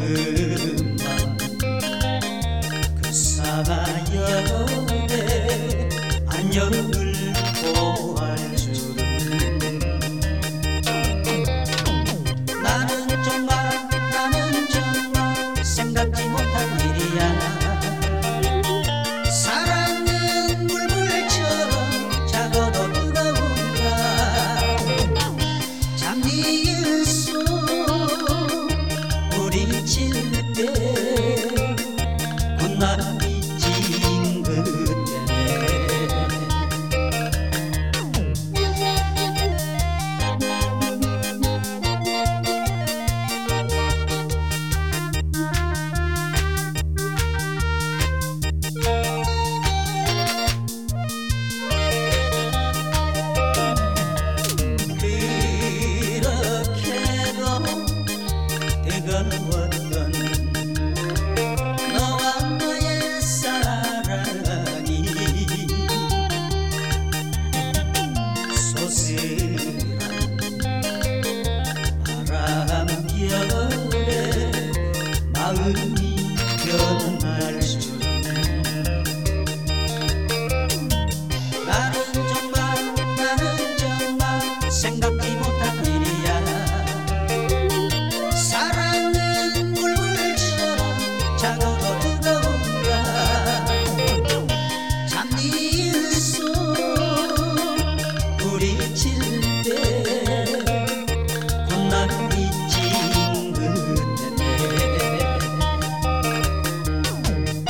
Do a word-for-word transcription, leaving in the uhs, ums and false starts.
조금만 그 사마여대 안녕을 보할 줄은 나는 정말 나는 정말 생각지 못한 일이야. 사랑은 물불처럼 작아도 뜨거운가. 장미의 손 부딪힐 때 꽃나무이 진 그때네. 뜨거웠던 너와 나의 사랑이 소슬한 바람결에 마음